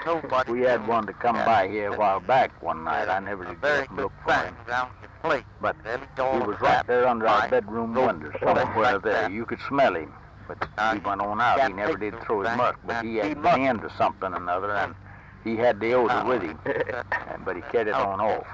We had one to come by here a while back one night. I never did go up and look for him. But he was right there under our bedroom window, somewhere there. You could smell him. But he went on out. He never did throw his musk, but he had been into something or another, and he had the odor with him. But he carried it on off.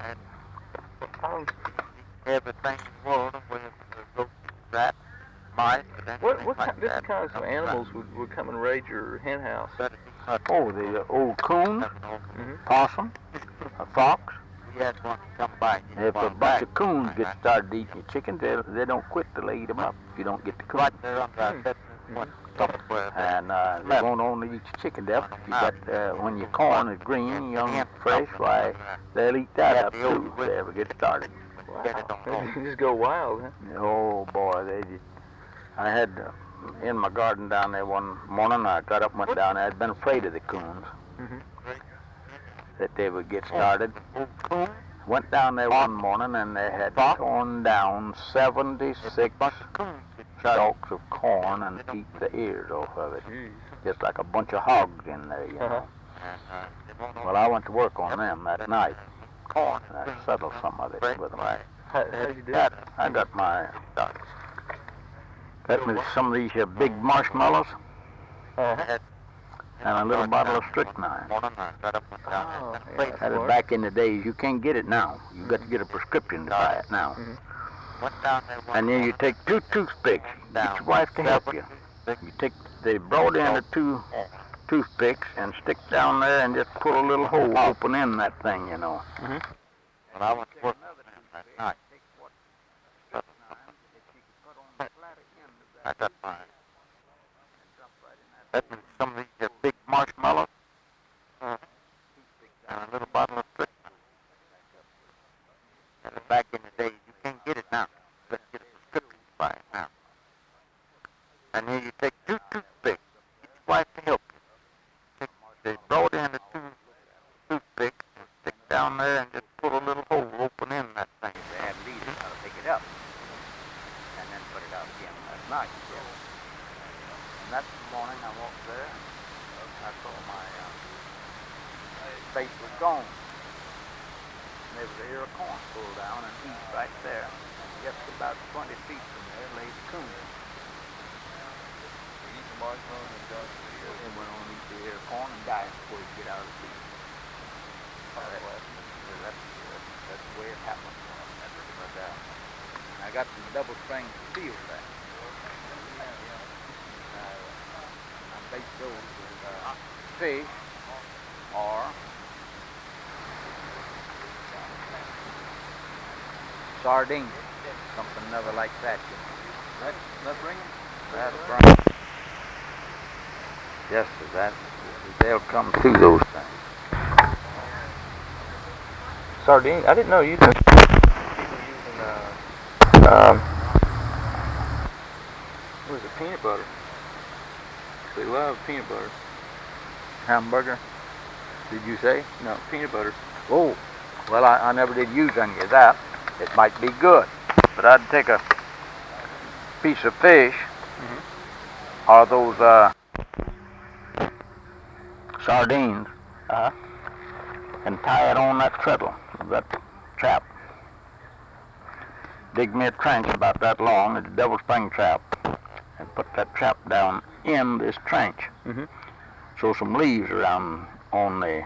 Everything in the world, with rat, mice. What different kinds of animals would come and raid your hen house? Oh, the old coon, possum, a fox. We had one come by. If a bunch of coons get started eating your chickens, they don't quit till they eat them up if you don't get the coon. Right there under our bedroom. And they won't only eat your chicken death. You got, when your corn is green, young and fresh, why, they'll eat that up too if they ever get started. Wow. They just go wild, huh? Oh, boy, I had, in my garden down there one morning, I got up and went down there. I'd been afraid of the coons, that they would get started. Went down there one morning, and they had torn down 76 stalks of corn and eat the ears off of it. Just like a bunch of hogs in there, you know. Well, I went to work on them that night. And I settled some of it with them. How did you do that? I got some of these big marshmallows and a little bottle of strychnine. That is back in the days. You can't get it now. You got to get a prescription to buy it now. And then you take 2 toothpicks. Get your wife to help you. You take the broad end of 2 toothpicks and stick down there and just put a little hole open in that thing, you know. Well, I went to work that night. I got mine. That means some of these big marshmallows and a little bottle of strychnine. And back in the days, you can't get it now. You better get a prescription to buy it now. And then you take 2 toothpicks. Get your wife to help you. Take the broad end of 2 toothpicks and stick down there and just put a little hole open in that thing. If they had leaders, I'll pick it up and then put it out again that night. And that morning I walked there and I saw my bait was gone. And there was a ear of corn pulled down and eat right there. And just about 20 feet from there lay the coon. They eat the marshmallow and dug the ear. They went on to eat the ear of corn and died before you get out of the field. That's the way it happened. But I got some double string steel there. I bait those with fish or sardines, something another like that. That's ringing? That's right. Yes, sir, they'll come through those things. Sardine? I didn't know you could. What is it, peanut butter? They love peanut butter. Hamburger, did you say? No, peanut butter. Oh, well, I never did use any of that. It might be good, but I'd take a piece of fish or those sardines and tie it on that treadle, that trap. Dig me a trench about that long, it's a double spring trap, and put that trap down in this trench. So some leaves around on the,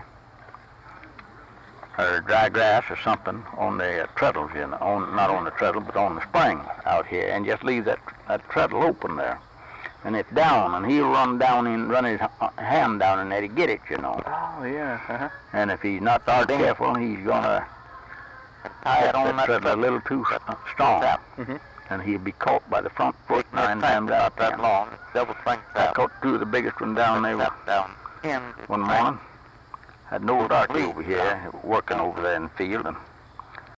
or dry grass or something on the treadles, you know, not on the treadle, but on the spring out here, and just leave that treadle open there. And it's down, and he'll run down and run his hand down in there to get it, you know. Oh, yeah. And if he's not careful, he's gonna tie it on that treadle a little too strong, and he'll be caught by the front foot 9 times out of 10. That long, double string I caught 2 of the biggest one down there one morning. Had an old darky over here working over there in the field, and